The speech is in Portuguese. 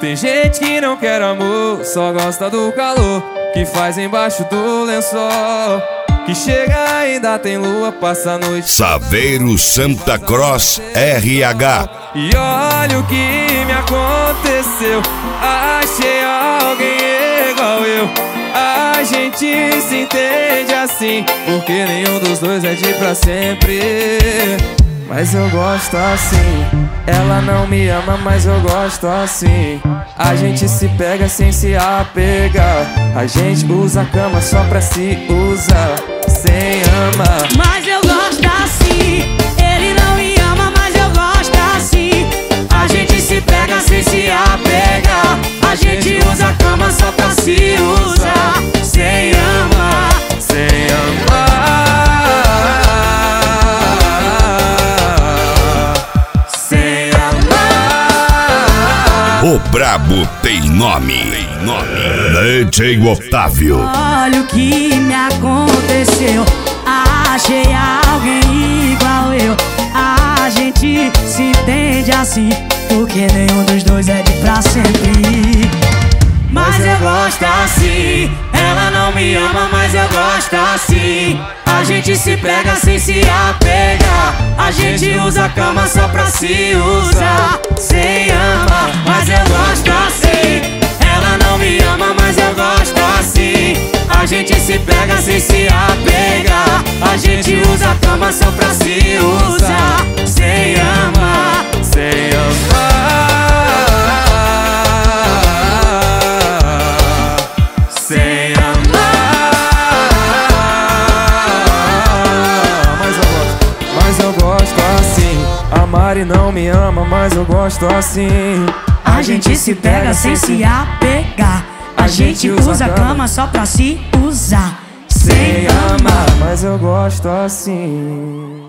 Tem gente que não quer amor, só gosta do calor que faz embaixo do lençol. Que chega ainda tem lua, passa a noite. Saveiro Santa Cross RH. E olha o que me aconteceu, achei alguém igual eu. A gente se entende assim, porque nenhum dos dois é de pra sempre. Mas eu gosto assim. Ela não me ama, mas eu gosto assim. A gente se pega sem se apegar. A gente usa a cama só pra se usar, sem amar. Mas eu gosto assim. Ele não me ama, mas eu gosto assim. A gente se pega sem se apegar. A gente usa a cama só pra se usar, sem amar, sem amar. O brabo tem nome. DJ Otávio. Olha o que me aconteceu, achei alguém igual eu. A gente se entende assim, porque nenhum dos dois é de pra sempre. Mas eu gosto assim. Ela não me ama, mas eu gosto assim. A gente se pega sem se apegar. A gente usa a cama só pra se usar, sem amar. Mas eu gosto assim. Ela não me ama, mas eu gosto assim. A gente se pega sem se apegar. A gente usa a cama só pra se usar, sem amar, sem amar. Sem amar. Mas eu gosto assim. A Mari não me ama, mas eu gosto assim. A gente se pega sem se apegar. A gente usa a cama só pra se usar, sem amar. Mas eu gosto assim.